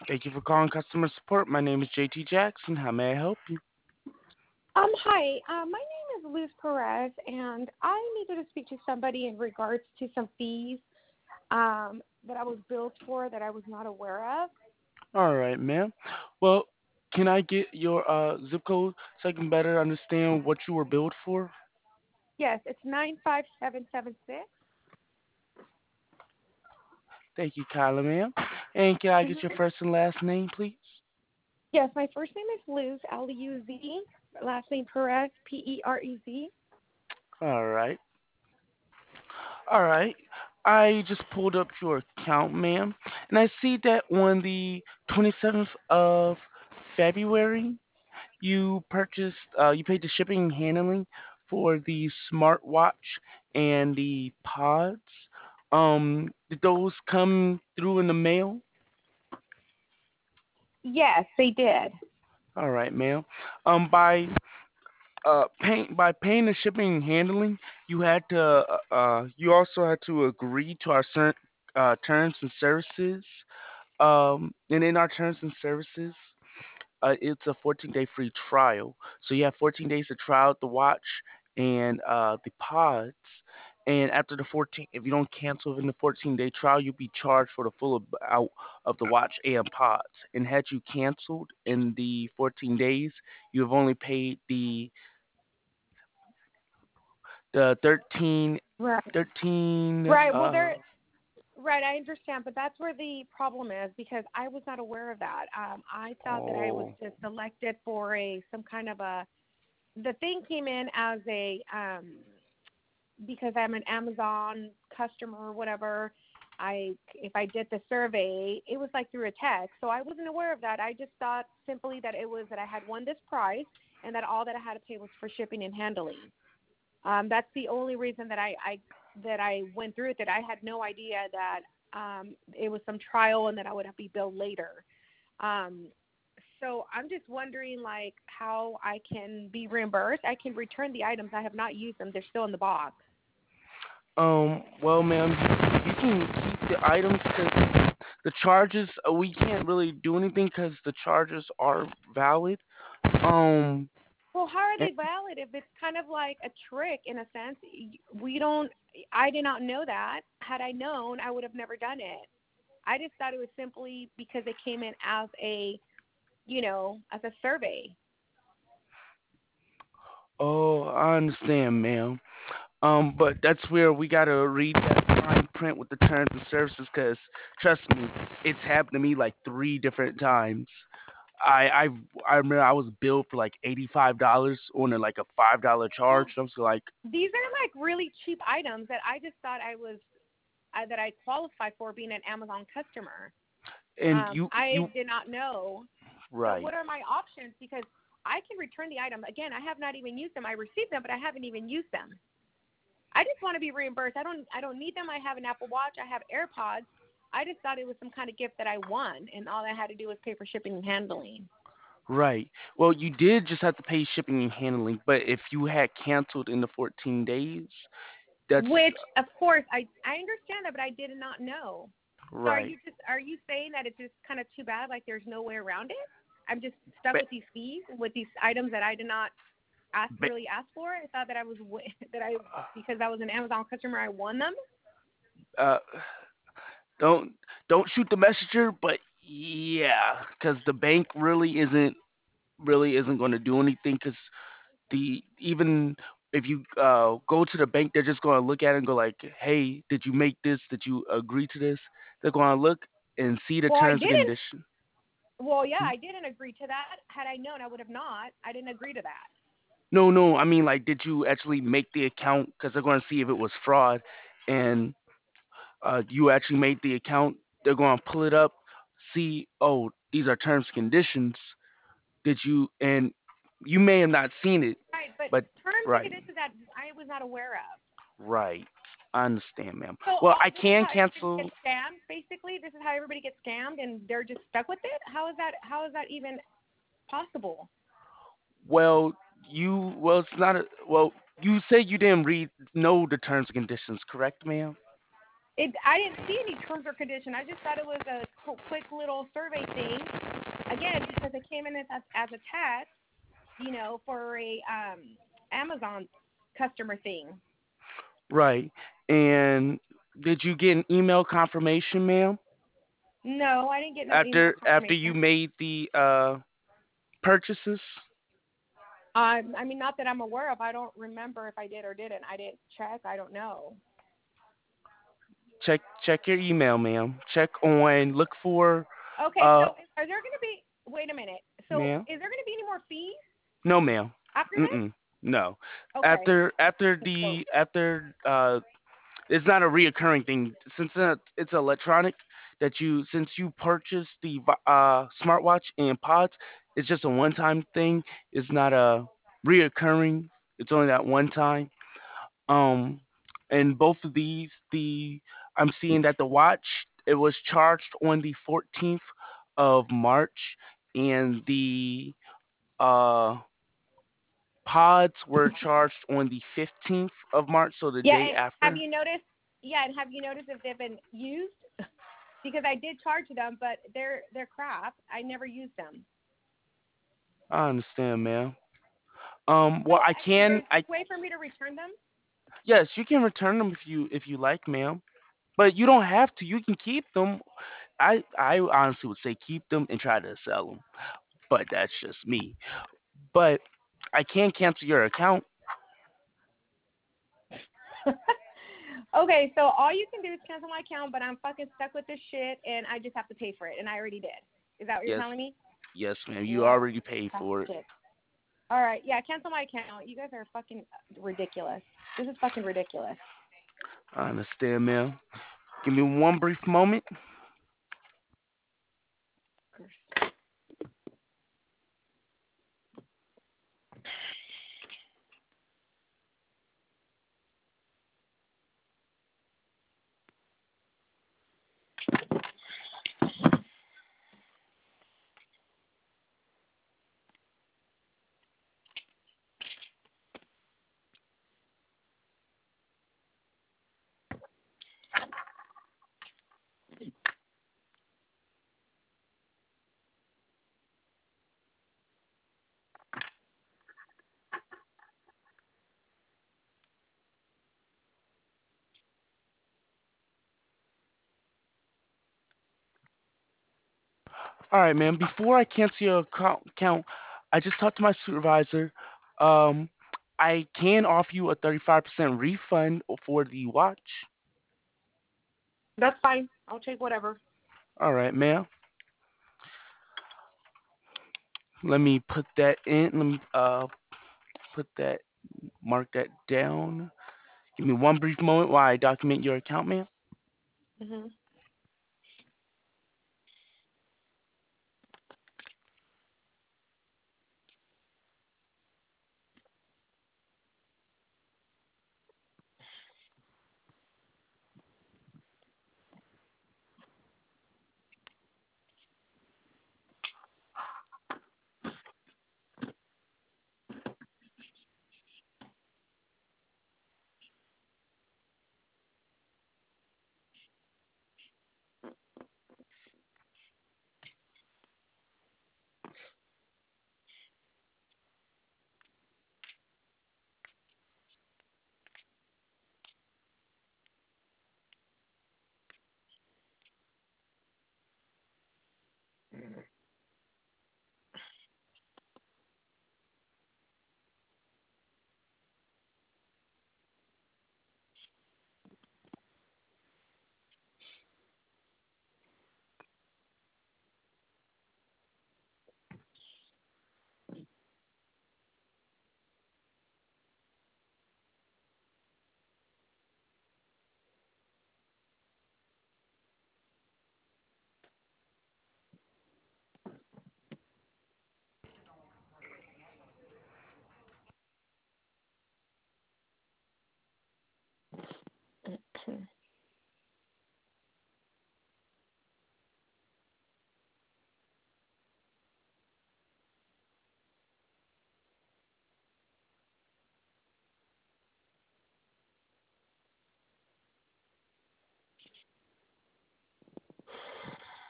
Thank you for calling customer support. My name is JT Jackson. How may I help you? Hi. My name is Luz Perez, and I needed to speak to somebody in regards to some fees that I was billed for that I was not aware of. All right, ma'am. Well, can I get your zip code so I can better understand what you were billed for? Yes, it's 95776. Thank you, Kyla, ma'am. And can I get your Mm-hmm. first and last name, please? Yes, my first name is Luz, Luz. Last name Perez, Perez. All right. All right. I just pulled up your account, ma'am, and I see that on the 27th of February, you paid the shipping and handling for the smartwatch and the pods. Did those come through in the mail? Yes, they did. All right, ma'am. By paying the shipping and handling, you also had to agree to our terms and services. And in our terms and services, it's a 14-day free trial. So you have 14 days to try out the watch and the pods. And after the 14, if you don't cancel within the 14-day trial, you'll be charged for the full amount of the watch and pods. And had you canceled in the 14 days, you have only paid the 13, Right. 13. Right. Well, right. I understand, but that's where the problem is because I was not aware of that. I thought that I was Oh, just selected for some kind of a. The thing came in as a because I'm an Amazon customer or whatever. If I did the survey, it was like through a text, so I wasn't aware of that. I just thought simply that it was that I had won this prize and that all that I had to pay was for shipping and handling. That's the only reason that I went through it. That I had no idea that it was some trial and that I would have to be billed later. Um, so I'm just wondering, like, how I can be reimbursed. I can return the items. I have not used them. They're still in the box. well, ma'am, you can keep the items because the charges, we can't really do anything because the charges are valid. Um, Well, how are eh, they valid if it's kind of like a trick in a sense? We don't. I did not know that. Had I known, I would have never done it. I just thought it was simply because it came in as as a survey. oh, I understand, ma'am. But that's where we gotta read that fine print with the terms and services because trust me, it's happened to me like three different times. I I I remember I was billed for like $85 on like a $5 charge. Well, I was like, these are like really cheap items that I just thought that I qualify for being an Amazon customer. and you I you did not know. So right. what are my options? Because I can return the item. Again, I have not even used them. I received them, but I haven't even used them. I just want to be reimbursed. I don't need them. I have an Apple Watch. I have AirPods. I just thought it was some kind of gift that I won, and all I had to do was pay for shipping and handling. Right. Well, you did just have to pay shipping and handling, but if you had canceled in the 14 days, that's Which, of course, I understand that, but I did not know. So right. are you saying that it's just kind of too bad? Like there's no way around it? I'm just stuck But, with these fees, with these items that I did not but really ask for. I thought that that I because I was an Amazon customer, I won them. uh, don't don't shoot the messenger, but yeah, because the bank really isn't going to do anything because the even if you go to the bank, they're just going to look at it and go like, "Hey, did you make this? Did you agree to this?" They're going to look and see the Well, I terms and didn't. conditions. Well, yeah, I didn't agree to that. Had I known, I would have not. I didn't agree to that. No, no, I mean like, did you actually make the account? Because they're going to see if it was fraud, and you actually made the account. They're going to pull it up, see, oh, these are terms and conditions. Did you? And you may have not seen it, Right, but but terms and right, conditions that I was not aware of. right. I understand, ma'am. So Well, I this is can how everybody cancel. gets scammed. Basically, this is how everybody gets scammed, and they're just stuck with it. How is that? How is that even possible? Well, it's not a, well, you said you didn't know the terms and conditions, correct, ma'am? I didn't see any terms or condition. I just thought it was a quick little survey thing. Again, because it came in as a test, for a Amazon customer thing. Right. And did you get an email confirmation, ma'am? No, I didn't get no email After you confirmation. made the purchases? I mean, not that I'm aware of. I don't remember if I did or didn't. I didn't check. I don't know. Check your email, ma'am. Look for Okay, uh so are there going to be? Wait a minute. So ma'am. is there going to be any more fees No, ma'am. after this? Mm-mm. No. Okay. So After it's not a reoccurring thing since it's electronic that you since you purchased the smartwatch and pods, it's just a one-time thing. It's not a reoccurring. It's only that one time. Um, and both of these, the I'm seeing that the watch it was charged on the 14th of March, and the uh pods were charged on the 15th of March, so the yeah, day and have after. you noticed? Yeah, and have you noticed if they've been used? Because I did charge them, but they're crap. I never used them. I understand, ma'am. Well, So is there a way for me to return them? yes, you can return them if you like, ma'am. But you don't have to. You can keep them. I honestly would say keep them and try to sell them. But that's just me. But I can cancel your account. Okay, so all you can do is cancel my account, but I'm fucking stuck with this shit, and I just have to pay for it, and I already did. Is that what you're Yes, telling me? yes, ma'am. You What already paid the for it. shit? All right, yeah, cancel my account. You guys are fucking ridiculous. This is fucking ridiculous. I understand, ma'am. Give me one brief moment. All right, ma'am. Before I cancel your account, I just talked to my supervisor. Um, I can offer you a 35% refund for the watch. That's fine. I'll take whatever. All right, ma'am. Let me put that in. Let me put that mark that down. Give me one brief moment while I document your account, ma'am. Mhm.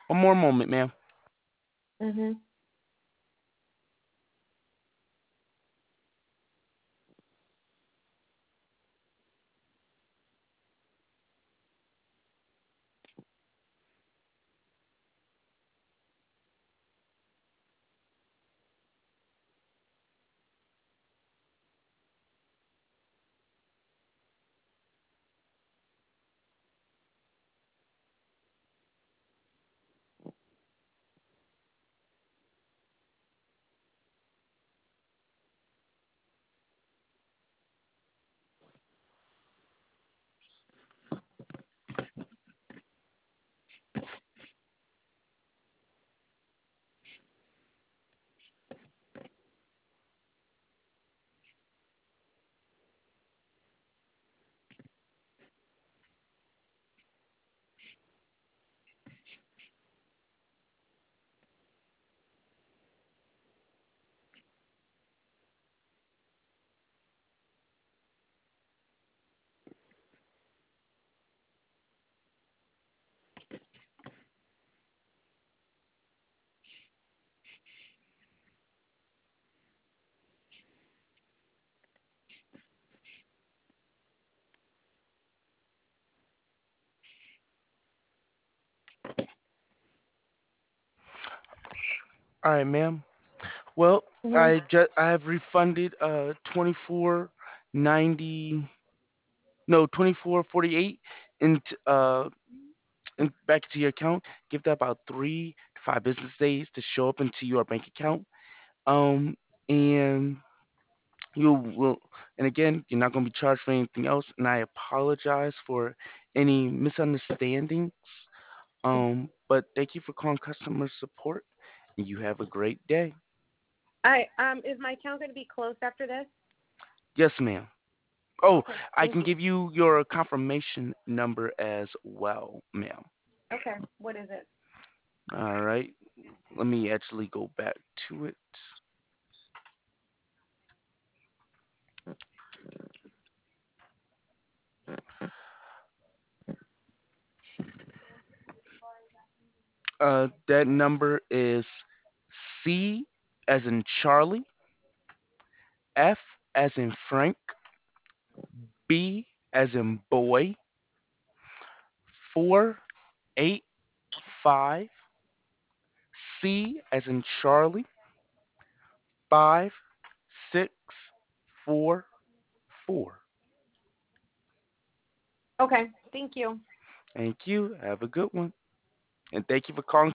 One more moment, ma'am. Mhm. All right, ma'am. Well, Mhm. I have refunded 24.90, no, 24.48 into back into your account. Give that about 3 to 5 business days to show up into your bank account. Um, and you will, and again, you're not going to be charged for anything else. And I apologize for any misunderstandings. But thank you for calling customer support, and you have a great day. I is my account going to be closed after this? Yes, ma'am. Oh, Okay. I Thank can you. give you your confirmation number as well, ma'am. Okay. What is it? All right. Let me actually go back to it. That number is C as in Charlie, F as in Frank, B as in boy, 485, C as in Charlie, 5644. Okay. Thank you. Thank you. Have a good one. And thank you for calling